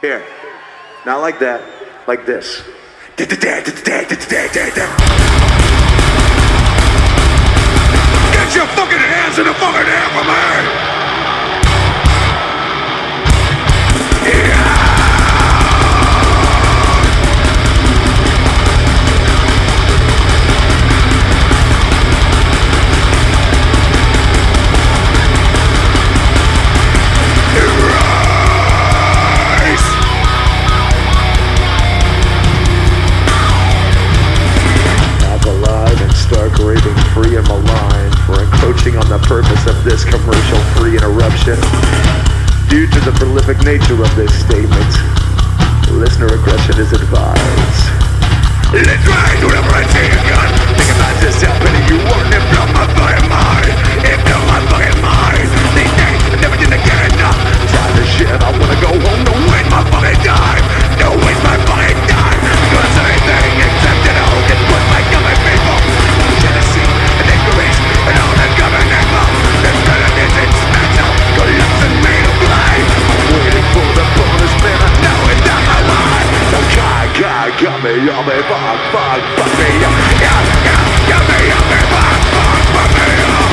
Here. Not like that. Like this. Get your fucking hands in the fucking air for me! Raving free and malign for encroaching on the purpose of this commercial-free interruption. Due to the prolific nature of this statement, listener aggression is advised. Let's ride to the frontier gun. Think about this happening. You won't if not my fucking mind. If not my fucking mind. These days, I never did again. Tired of shit. I wanna go home. Don't waste my fucking time. Don't waste my fucking time. Cause anything except that I will get put by government people. Jealousy and ignorance and all the government law. There's benefits and smackdown. Collapsing made of life. I'm waiting for the bonus man. I know it's not my life. So God got me, fuck me up. Yeah, got me, fuck me up.